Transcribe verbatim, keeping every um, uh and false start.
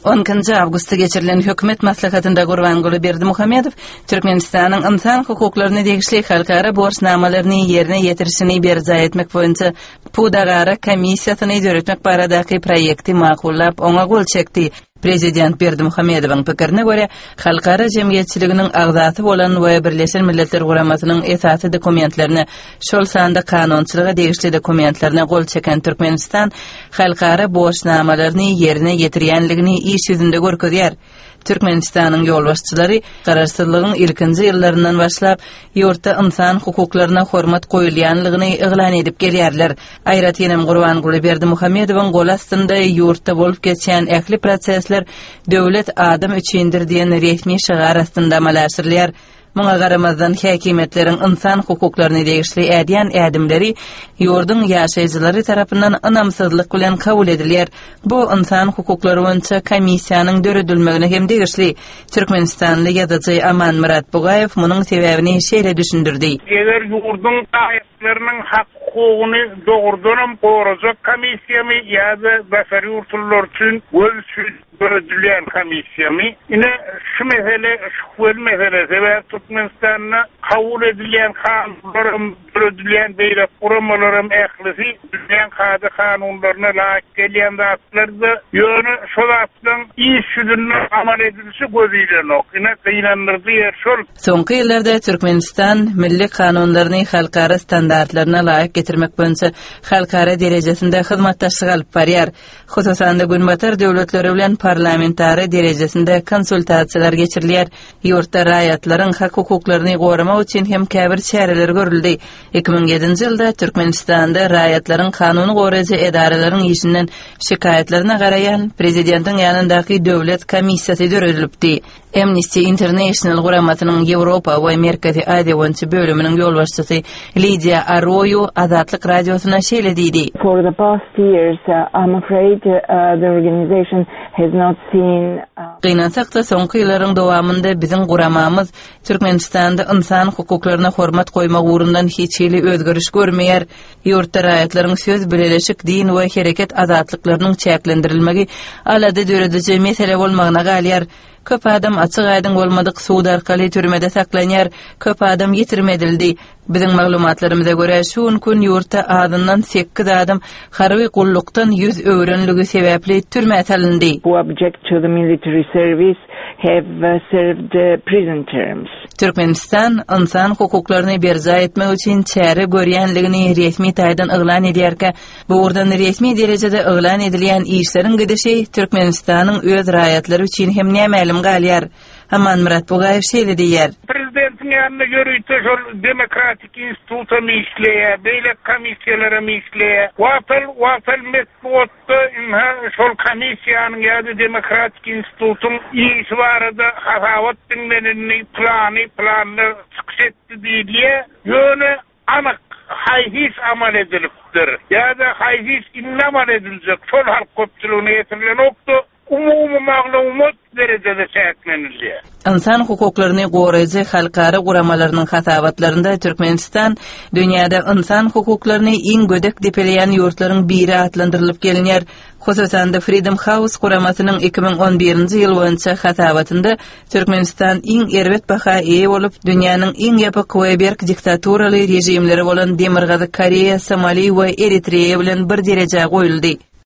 onuncu avgustda geçirilen hökümet maslahatında Gurbanguly Berdimuhamedov Türkmenistanyň insan hukuklaryna degişli halkara borçnamalaryny ýerine ýetirişini berza etmek boýunça Pudagara komissiýasyny ýöretmek baradaky proýekti makullap oňa gol çekdi. Prezident Berdimuhamedowyň pikirine görä, halkara jemgyýetçiliginiň agzaty bolan we Birleşen Milletler Guramasynyň esasy dokumentlerini, şol sanda kanunçylyga degişli dokumentlerine gol çeken Türkmenistan halkara borçnamalaryny ýerine ýetirýänligini iş ýüzünde görkezýär. Türkmenistanyň ýolbaşçylary gararsızlygyň ilkinji ýyllaryndan başlap ýurtda insan hukuklaryna hormat goýulýanlygyny eglan edip gelýärler. Aýratynam Gurbanguly Berdimuhamedowyň gol astynda ýurtda bolup geçen ähli prosesler döwlet adam üçindir diýen resmi şygar astynda amallaşdyrylýar. Muňa garamazdan häkimetleriň insan hukuklaryny degişli ädýän ädimleri ýurdun ýaşaýjylary tarapyndan ynamsyzlyk bilen kabul edilýär. Bu insan hukuklary boýunça komissiýanyň döredilmegine hem degişli. Türkmenistanly ýazyjy Aman Murat Bugaýew munyň sebäbini şeýle düşündirdi. Eger ýurdun aýatlarynyň hak hukugyny dogurdan gorajak komissiýamy ýa-da başary ýurtlar üçin ölçü döredilýän komissiýamy ine şu mesele şu mesele sebäp Türkmenistan'a kabul edilýän kanunlarym, döredilýän beýle guramalarym ählisi düzgün kayda kanunlaryna laýyk gelýän zatlarda ýöne şol zatlaryň iş ýüzünde amal edilişi gözüýlenok. Ine kynanyrdy ýer şol. Soňky ýyllarda Türkmenistan milli kanunlaryny halkara standartlaryna laýyk getirmek boýunça halkara derejesinde hyzmatdaşlyk alyp barýar. Hususan da günbatar döwletleri bilen parlamentary derejesinde konsultasiýalar geçirilýär. Ýurtda raýatlaryň hak hukuklaryny goramak üçin hem käbir çäreler görüldi. iki bin ýedinji ýylda Türkmenistanda raýatlaryň kanuny goraýjy edaralaryň işinden şikaýetlerine garaýan prezidentiň ýanyndaky döwlet komissiýasy döredilipdi. Amnesty International guramasynyň Ýewropa we Merkezi Aziýa boýunça bölüminiň ýolbaşçysy Lydia Arroyo Azatlyk radiosyna şeýle diýdi. For the past years, uh, I'm afraid uh, the organization has not seen Gynansak da soňky ýyllaryň dowamında biziň guramamyz Türkmenistanda insan hukuklaryna hormat goýmak urundan hiç hili özgörüş görmeýär. Ýurtda raýatlaryň söz bileleşik din we hereket azatlyklarynyň çäklendirilmegi alada dörediji mesele bolmagyna galýar. Köp adam açyk aýdyn bolmadyk suud arkaly türmede saklanýar, köp adam ýitirmedildi. Biziň maglumatlarymyza görä şu gün ýurtda adyndan sekiz adam harby gullukdan ýüz öwrenligi sebäpli türmäge salyndy. Who object to the military service have uh, served uh, prison terms. Türkmenistan insan hukuklaryny berza etmek üçin çäre görýänligini resmi taýdan eglan edýärkä, bu urdan resmi derejede eglan edilýän işleriň gidişi Türkmenistanyň öz raýatlary üçin hem nämelim galýar. Aman Murat Bugaýew şeýle diýär. Prezidentiň ýanyna ýörüýte şol demokratik instituta işleýär, beýle komissiýalary işleýär. Wapel wapel metbotda inha şol komissiýanyň ýa-da demokratik institutyň iş barada hasawat dinlenini plany planly çykşetdi diýilýär. Ýöne anyk haýhys amal edilipdir. Ýa-da haýhys inne amal ediljek. Şol halk köpçüligine ýetirilen okdy. Umumy maglumat derejede çäklenilýär. İnsan hukuklaryny goraýjy halkara guramalarynyň hasabatlarynda Türkmenistan dünýäde insan hukuklaryny iň gödek depeleýän ýurtlaryň biri atlandyrylyp gelinýär. Hususan da Freedom House guramasynyň iki bin on birinji ýyl boýunça hasabatynda Türkmenistan iň erbet baha eýe bolup dünýäniň iň ýapyk we berk diktaturaly rejimleri bolan Demirgazy Koreýa, Somali we Eritreýa bilen bir dereje goýuldy.